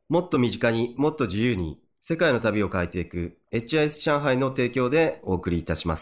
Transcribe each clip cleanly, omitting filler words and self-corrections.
もっと身近にもっと自由に世界の旅を変えていく HIS 上海の提供でお送りいたします。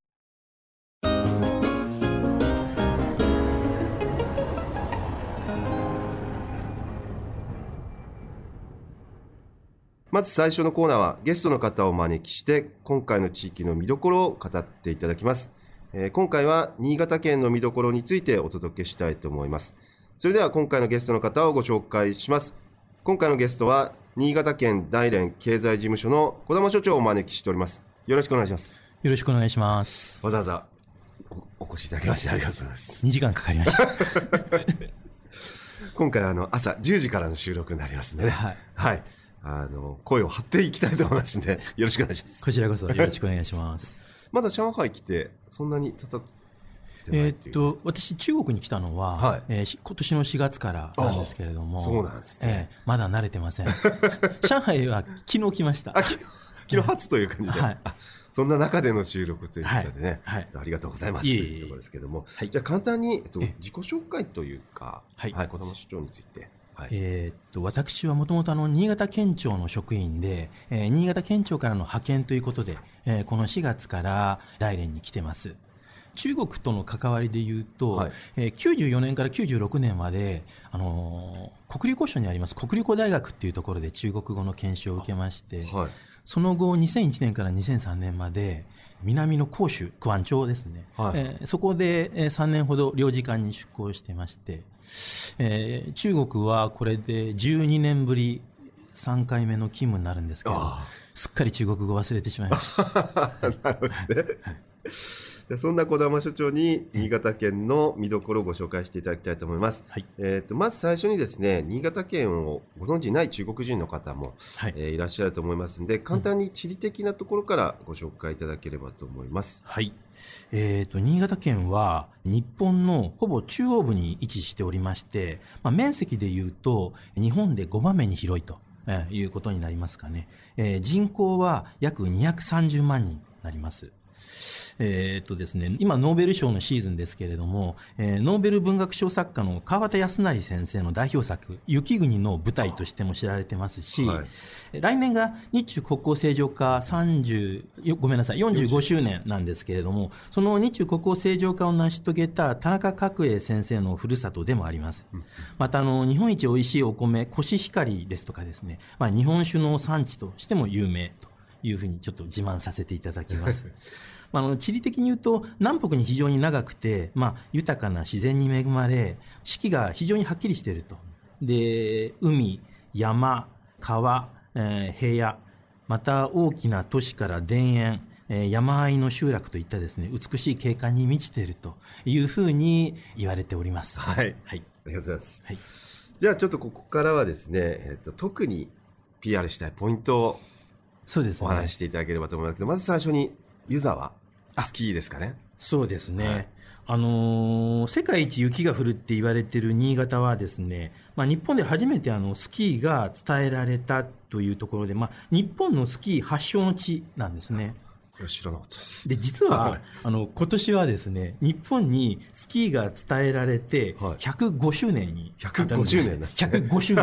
まず最初のコーナーはゲストの方をお招きして今回の地域の見どころを語っていただきます。今回は新潟県の見どころについてお届けしたいと思います。それでは今回のゲストの方をご紹介します。今回のゲストは新潟県大連経済事務所の児玉所長をお招きしております。よろしくお願いします。 よろしくお願いします。 わざわざ お越しいただきましてありがとうございます。 2時間かかりました今回は朝10時からの収録になりますので、はい、声を張っていきたいと思いますのでよろしくお願いします。 こちらこそよろしくお願いしますまだ上海来てそんなに経ってないっていう。 私中国に来たのは、はい、今年の4月からなんですけれども。 そうなんですね。 まだ慣れてません上海は昨日来ました。 昨日初という感じで、はい、そんな中での収録ということでね、はいはい、ありがとうございますというところですけども、はい、じゃあ簡単に、自己紹介というか、児玉所長について。はい、 私はもともと新潟県庁の職員で、新潟県庁からの派遣ということで、この4月から大連に来てます。中国との関わりでいうと、はい94年から96年まで、黒竜江省にあります黒竜江大学っていうところで中国語の研修を受けまして、はい、その後2001年から2003年まで南の広州クアン町ですね、はいそこで3年ほど領事館に出向してまして、中国はこれで12年ぶり3回目の勤務になるんですけど、すっかり中国語忘れてしまいましたなるほどですねそんな児玉所長に新潟県の見どころをご紹介していただきたいと思います。はい、まず最初にですね、新潟県をご存じない中国人の方も、はいいらっしゃると思いますので、簡単に地理的なところからご紹介いただければと思います。 はい。新潟県は日本のほぼ中央部に位置しておりまして、面積でいうと日本で5番目に広いということになりますかね。人口は約230万人になります。ですね、今ノーベル賞のシーズンですけれども、ノーベル文学賞作家の川端康成先生の代表作雪国の舞台としても知られてますし、はい、来年が日中国交正常化45周年なんですけれども、その日中国交正常化を成し遂げた田中角栄先生のふるさとでもあります。また日本一おいしいお米コシヒカリですとかですね、日本酒の産地としても有名というふうにちょっと自慢させていただきます地理的に言うと南北に非常に長くて、豊かな自然に恵まれ四季が非常にはっきりしていると。で海、山、川、平野、また大きな都市から田園、山あいの集落といったですね美しい景観に満ちているというふうに言われております。 はい、はい、ありがとうございます。はい、じゃあちょっとここからはですね、特に PR したいポイントをお話していただければと思いますけど、まず最初に湯沢スキーですかね。 そうですね、はい、世界一雪が降るって言われている新潟はですね、日本で初めてスキーが伝えられたというところで、日本のスキー発祥の地なんですね。 知らなかったです。 で実は今年はですね日本にスキーが伝えられて105周年に 105周年なんですね。 105周年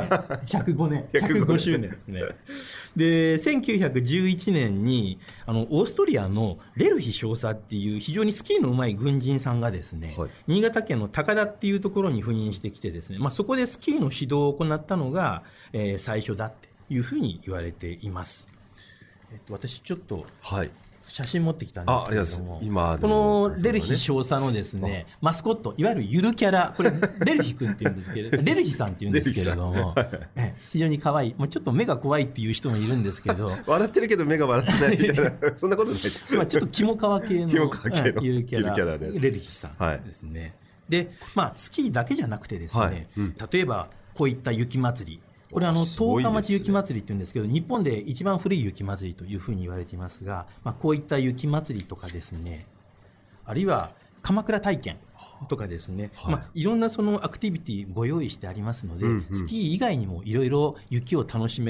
105周年ですね。で1911年にオーストリアのレルヒ少佐っていう非常にスキーの上手い軍人さんがですね、はい、新潟県の高田っていうところに赴任してきてですね、そこでスキーの指導を行ったのが、最初だっていうふうに言われています。私ちょっと、はい写真持ってきたんですけれども、このレルヒ少佐のですねマスコット、いわゆるゆるキャラ、これレルヒ君っていうんですけれどレルヒさんっていうんですけれども非常に可愛い、ちょっと目が怖いっていう人もいるんですけど笑ってるけど目が笑ってないみたいなそんなことないちょっとキモカワ系のゆるキャラレルヒさんですね、はい、でスキーだけじゃなくてですね、例えばこういった雪祭り、これ十日町雪祭りっていうんですけど、日本で一番古い雪祭りというふうに言われていますが、こういった雪祭りとかですね、あるいは鎌倉体験とかですね、いろんなそのアクティビティご用意してありますので、スキー以外にもいろいろ雪を楽しめると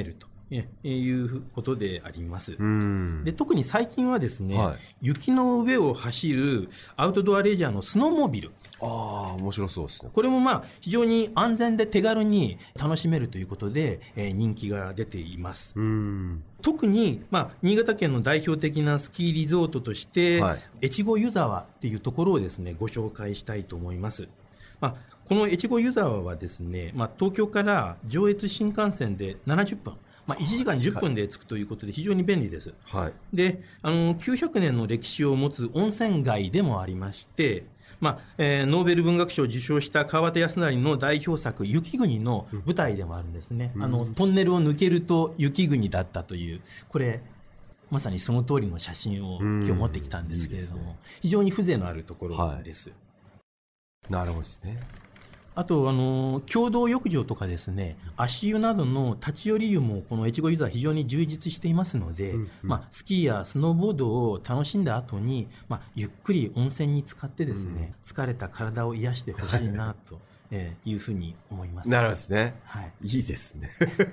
いうことであります。 うんで、特に最近はですね、 はい、 雪の上を走るアウトドアレジャーのスノーモービル。 面白そうですね。 これも非常に安全で手軽に楽しめるということで、人気が出ています。特に、新潟県の代表的なスキーリゾートとして、 はい、 越後湯沢っていうところをですね、ご紹介したいと思います。この越後湯沢はですね、東京から上越新幹線で70分、1時間10分で着くということで非常に便利です。 はい、 で、900年の歴史を持つ温泉街でもありまして、ノーベル文学賞を受賞した川端康成の代表作雪国の舞台でもあるんですね。トンネルを抜けると雪国だったという、これまさにその通りの写真を今日持ってきたんですけれども、いいですね、非常に風情のあるところです。 なるほどですね。 あと共同浴場とかですね、足湯などの立ち寄り湯もこの越後湯沢非常に充実していますので、スキーやスノーボードを楽しんだ後に、ゆっくり温泉に浸かってですね、疲れた体を癒してほしいなというふうに思います。 なるほどですね。 はい、 いいですね。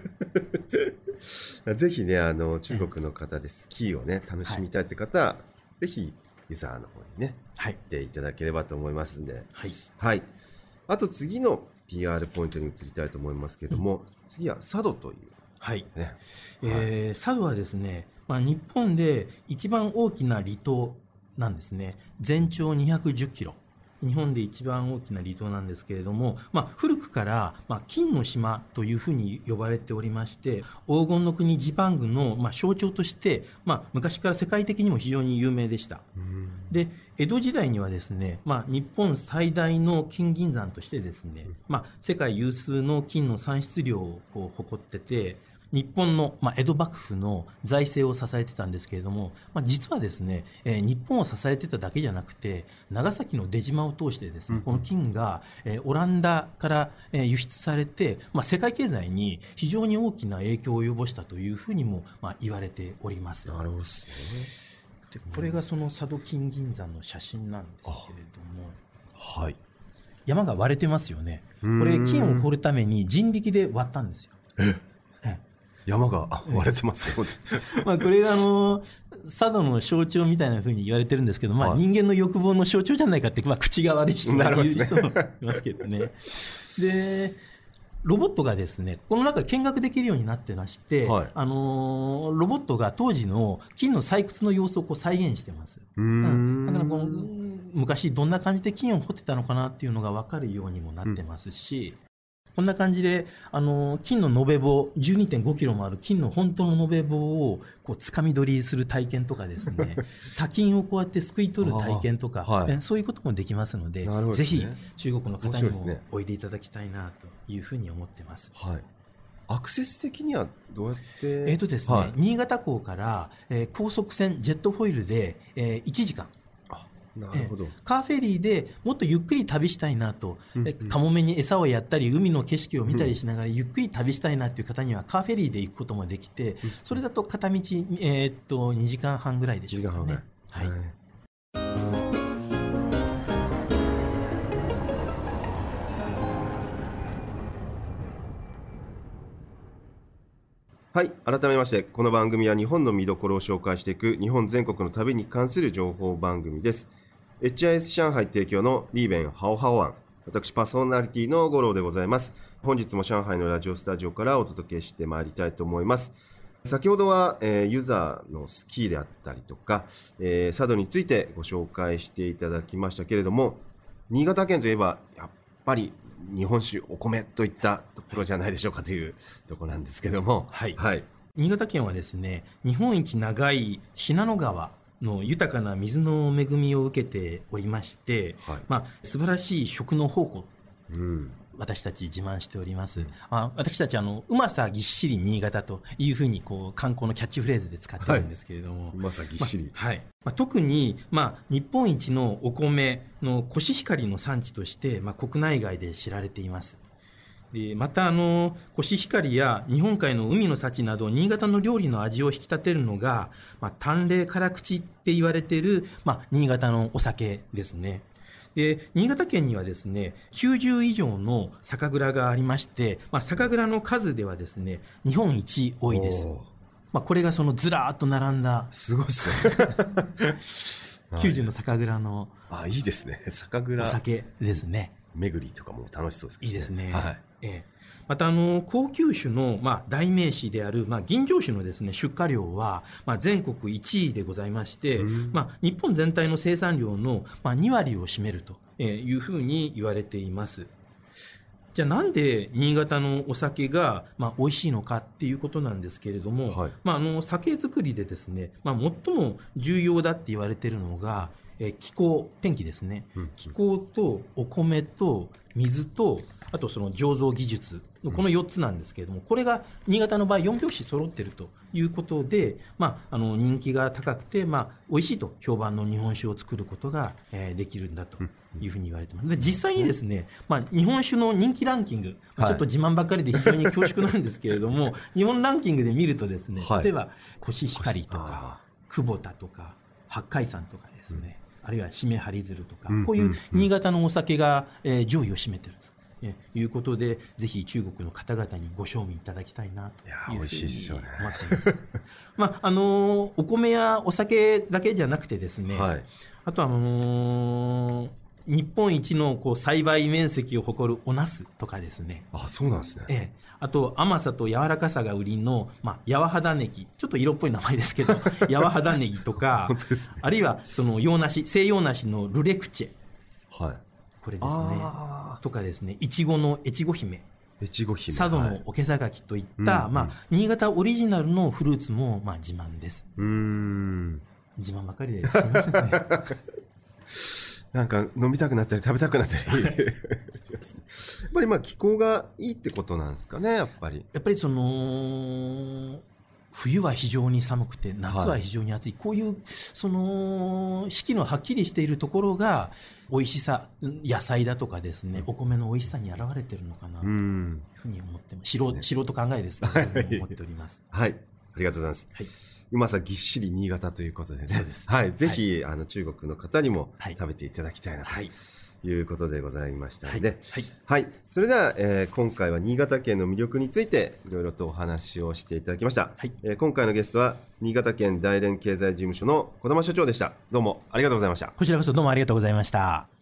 ぜひね、中国の方でスキーをね、楽しみたいって方は、ぜひ湯沢の方にね、行っていただければと思いますんで。 はい。 はい。あと次の PR ポイントに移りたいと思いますけども、次は佐渡という、ね。 佐渡はですね、日本で一番大きな離島なんですね。全長210キロ。日本で一番大きな離島なんですけれども、古くから、金の島というふうに呼ばれておりまして、黄金の国ジパングの、象徴として、昔から世界的にも非常に有名でした。で、江戸時代にはですね、日本最大の金銀山としてですね、世界有数の金の産出量を誇ってて、日本の、江戸幕府の財政を支えてたんですけれども、実はですね、日本を支えてただけじゃなくて、長崎の出島を通してですね、この金が、オランダから、輸出されて、世界経済に非常に大きな影響を及ぼしたというふうにも、言われております。 なるほどですね。で、これがその佐渡金銀山の写真なんですけれども、 はい。 山が割れてますよね。これ金を掘るために人力で割ったんですよ。 山が割れてますね。 これが佐渡の象徴みたいなふうに言われてるんですけど、人間の欲望の象徴じゃないかって、口が悪い人が言う人もいますけどね。で、ロボットがですね、この中見学できるようになってまして、ロボットが当時の金の採掘の様子を再現してます。だから昔どんな感じで金を掘ってたのかなっていうのが分かるようにもなってますし、こんな感じで、金の延べ棒、12.5 キロもある金の本当の延べ棒を掴み取りする体験とかですね、砂金をこうやってすくい取る体験とか、そういうこともできますので、ぜひ中国の方にもおいでいただきたいなというふうに思ってます。 はい。アクセス的にはどうやって？ ですね、新潟港から、高速船ジェットフォイルで、1時間。 なるほど。 カーフェリーでもっとゆっくり旅したいなと、カモメに餌をやったり海の景色を見たりしながらゆっくり旅したいなという方にはカーフェリーで行くこともできて、それだと片道、2時間半ぐらいでしょうかね。2時間半ぐらい。 はい。改めまして、この番組は日本の見どころを紹介していく日本全国の旅に関する情報番組です。HIS 上海提供のリーベンハオハオアン。私パーソナリティの五郎でございます。本日も上海のラジオスタジオからお届けしてまいりたいと思います。先ほどは、湯沢のスキーであったりとか、佐渡についてご紹介していただきましたけれども、新潟県といえばやっぱり日本酒、お米といったところじゃないでしょうかというところなんですけども、 新潟県はですね、日本一長い信濃川の豊かな水の恵みを受けておりまして、素晴らしい食の宝庫、私たち自慢しております。私たちうまさぎっしり新潟というふうに観光のキャッチフレーズで使ってるんですけれども、 うまさぎっしり、 特に、日本一のお米のコシヒカリの産地として、国内外で知られています。でまたコシヒカリや日本海の海の幸など新潟の料理の味を引き立てるのが、淡麗辛口って言われている、新潟のお酒ですね。 で、新潟県にはですね、90以上の酒蔵がありまして、酒蔵の数ではですね、日本一多いです。これがそのずらーっと並んだ。 すごいですね。 90の酒蔵の。 いいですね。酒蔵。 お酒ですね。 巡りとかも楽しそうですけどね。 いいですね。 はい。 また高級酒の代名詞である吟醸酒のですね出荷量は全国1位でございまして、日本全体の生産量の2割を占めるというふうに言われています。じゃあなんで新潟のお酒が美味しいのかっていうことなんですけれども、酒造りでですね、最も重要だって言われているのが気候、天気ですね。気候とお米と水と、あとその醸造技術のこの4つなんですけれども、これが新潟の場合4拍子揃っているということで、人気が高くて、美味しいと評判の日本酒を作ることができるんだというふうに言われています。で、実際にですね、日本酒の人気ランキング、ちょっと自慢ばっかりで非常に恐縮なんですけれども、日本ランキングで見るとですね、例えばコシヒカリとか久保田とか八海山とかですね、あるいはしめはり鶴とか、こういう新潟のお酒が上位を占めているということで、ぜひ中国の方々にご賞味いただきたいなというふうに思っています。お米やお酒だけじゃなくてですね、あと日本一の栽培面積を誇るおナスとかですね。 そうなんですね。 あと甘さと柔らかさが売りのやわはだネギ、ちょっと色っぽい名前ですけどやわはだネギとか本当ですね。 あるいはその洋梨、西洋梨のルレクチェ、これですね、とかですね、いちごの越後姫、佐渡の桶榊といった、新潟オリジナルのフルーツも自慢です。自慢ばかりですいませんねなんか飲みたくなったり食べたくなったりやっぱり気候がいいってことなんですかね。やっぱりその冬は非常に寒くて夏は非常に暑い、こういうその四季のはっきりしているところが美味しさ、野菜だとかですね、お米の美味しさに表れているのかなというふうに思ってます。素人考えですけど思っております。 はい、ありがとうございます。うまさぎっしり新潟ということでね。 そうです。 ぜひ中国の方にも食べていただきたいなということでございましたので、それでは、今回は新潟県の魅力についていろいろとお話をしていただきました。今回のゲストは新潟県大連経済事務所の児玉所長でした。どうもありがとうございました。 こちらこそどうもありがとうございました。